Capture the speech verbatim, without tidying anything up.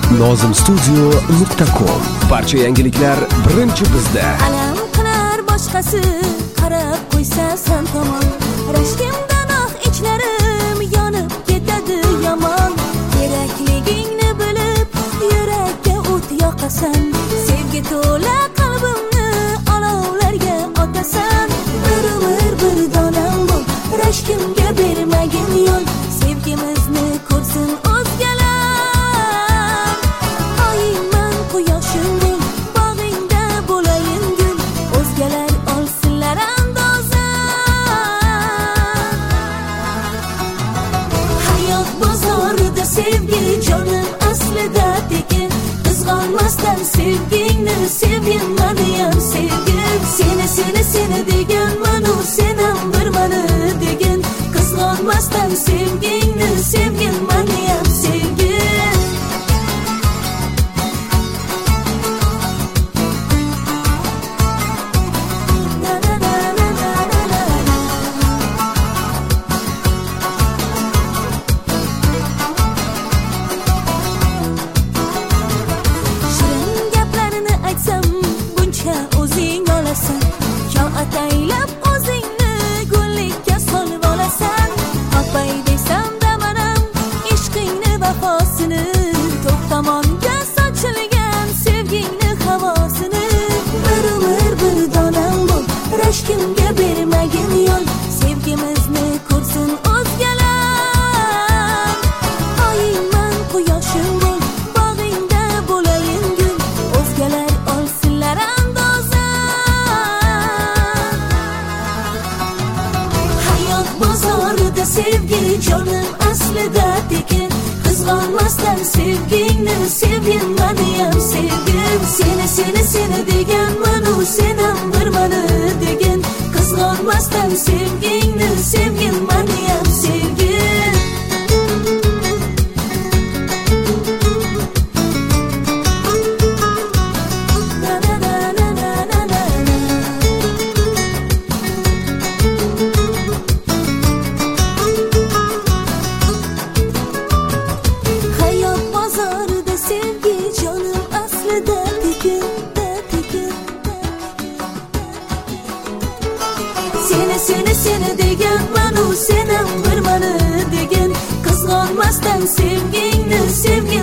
nozim studio nuqta com. Barcha yangiliklar birinchi bizda. Alam qilar boshqasi qarab qo'ysa san tomon. Rashkimdan ah ichlarim yonib ketadi yomon. Kerakligingni bilib yurakka o't yoqasan. Sevgi to'la qalbimni olovlarga otasan. Bir umr bir donam bo'l, rashkimga bermagin yo'l. Sevgimizni ko'rsin o'zgalar. Oyman quyoshim bo'l, bog'ingda bo'layin gul. O'zgalar olsinlar andozan. Hayot bozorida sevgi jonim aslida tekin. Qizg'onmasdan sevgingni sevgin meniyam sevgin. Seni seni seni deganman, u senam bir meni degin. Qizg'onmasdan sevgingni sevgin meniyam sevgin. Shirin gaplarni aytsam buncha o'zing olasan. Yo ataylab o'zingni gullikka solib olasan. Opay desam damanam ishqingni vafosini. To'xtamonga sochilgan sevgingni havosini. Bir umr bir donam bo'l, rashkimga bermagin yo'l. Sevgimizni ko'rsin o'zgalar. Oyman quyoshim bo'l, bog'ingda bo'layin gul. O'zgalar olsinlar andozan. Hayot bozorida sevgi jonim aslida tekin. Qizg'onmasdan sevgingni sevgin meniyam sevgin. Seni seni seni deganman, u senam bir meni degin. Qizg'onmasdan sevgingni sevgin meniyam sevgin. Na na na na na na na. Hayot bozorida sevgi jonim aslida tekin, tekin. Seni seni seni deganman, u senam bir meni degin. Qizg'onmasdan sevgingni sevgin